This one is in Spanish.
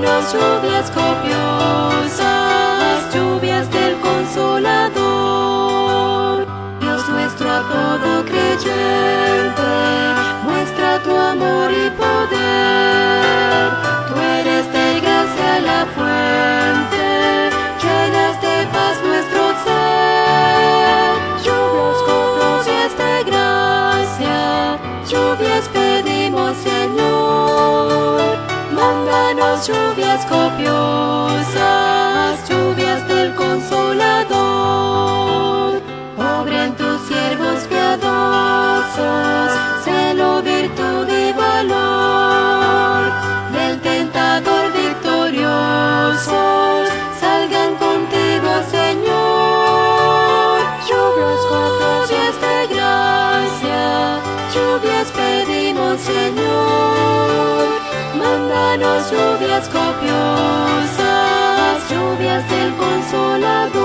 Mándanos lluvias copiosas, lluvias del Consolador. Dios nuestro, a todo creyente, muestra tu amor y poder. Tú eres de gracia la fuente, llenas de paz nuestro ser. Lluvias copiosas de gracia, lluvias pedimos, Señor. Mándanos lluvias copiosas, lluvias del Consolador. Obra en tus siervos piadosos, celo, virtud y valor. Del tentador victoriosos, salgan contigo, Señor. Lluvias copiosas de gracia, lluvias pedimos, Señor. Mándanos lluvias copiosas, lluvias del Consolador.